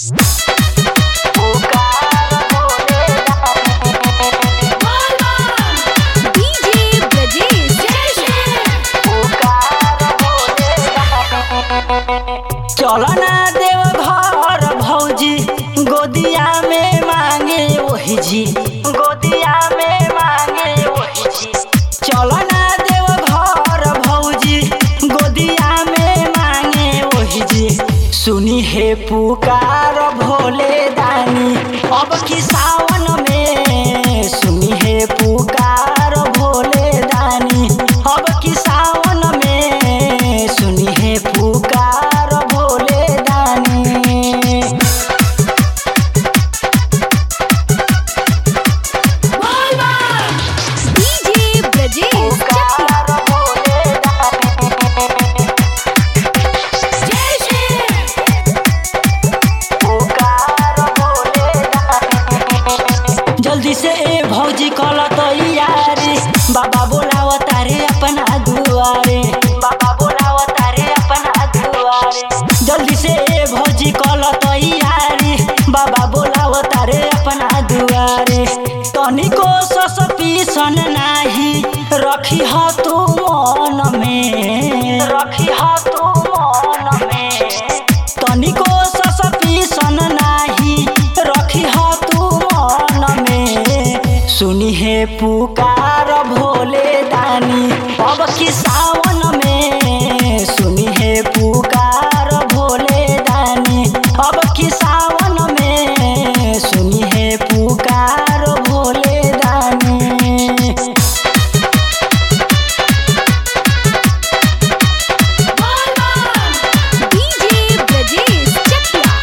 चलो ना देव घर भौजी गोदिया में मांगे वही जी, गोदिया में मांगे वही जी। चलो ना देव घर भौजी गोदिया में मांगे वही जी। सुनी है पुकार भोले दानी अब की सावन में, सुनी है पुकार भोले दानी अब की सावन में, सुनी है पुकार भोले दानी। डीजे ब्रजेश पुकार भोले दानी, पुकार भोले दानी। जल्दी से ए भौजी कल तैयारी, बाबा बोलाव तारे अपना दुआरे, बाबा बोलाव तारे अपना दुआरे। जल्दी से ए भौजी कल तैयारी, बाबा बोलाव तारे अपना दुआरे। तनिको सस पीसन नाही रखी ह तू मन में, रखी ह तू मन में। तनिको सस पीसन नाही रखी ह तू मन में, सुनी है पुकार भोले दानी अब की सावन में, सुनी है पुकार भोले दानी अब की सावन में, सुनी है पुकार भोले दानी। डीजे ब्रजेश चकिया।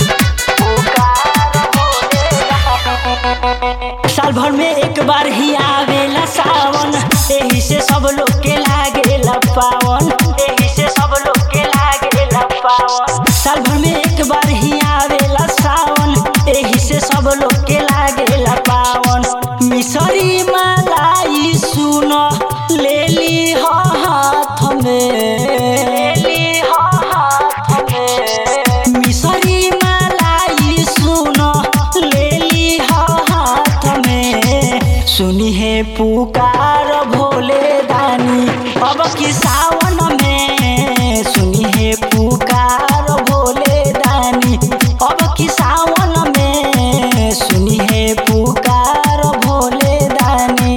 साल भर में एक बार ही आवेला सावन, एही से सब लोग के लागेला पावन, एही से सब लोग के लागेला पावन। साल भर में एक बार ही आवेला सावन, एही से सब लोग के लागेला पावन। मिसरी मलाई सुन ले ली हो हाथ में, ले ली हो हाथ में। मिसरी मलाई सुन ले ली हो हाथ में, सुनी है पुकार भोले दानी अब की सावन में, सुनी है पुकार भोले दानी अब की सावन में, सुनी है पुकार भोले दानी।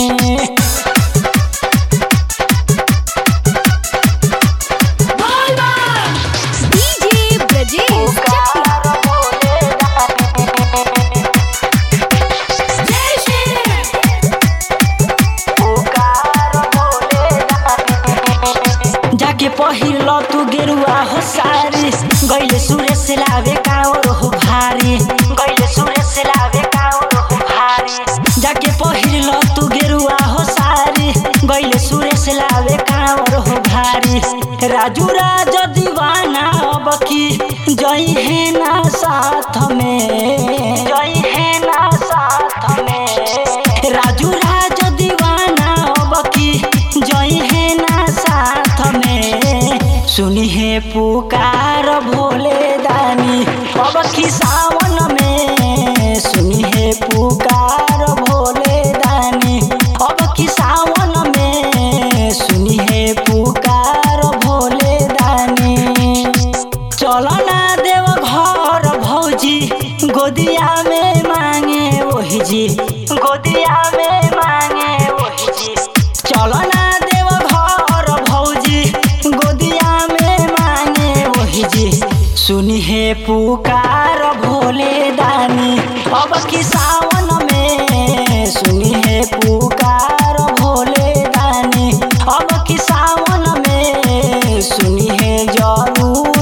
डीजे ब्रजेश चकिया। जाके पहिर तू गेरुआ हो सारी, गैले सुरेश लावे कावर हो भारी, गैले सुरेश लावे कावर हो भारी। जाके पहिर तू गेरुआ हो सारी, गैले सुरेश लावे कावर हो भारी। राजू राज दीवाना अब की जई है ना साथ में, जई है ना साथ में। राजू राज दीवाना अब की जई है ना साथ में, सुनी है पुकार भोले दानी अब की सावन में, सुनी है पुकार भोले दानी अब की सावन में, सुनी है पुकार भोले दानी। चलो ना देव घर भौजी गोदिया में मांगे वही जी, गोदिया में मांगे वही जी। चलो ना देव घर भौजी गोदिया में मांगे वही जी, सुनी है पुकार भोले दानी अब की सावन में, सुनी है पुकार भोले दानी अब की सावन में, सुनी है जरूर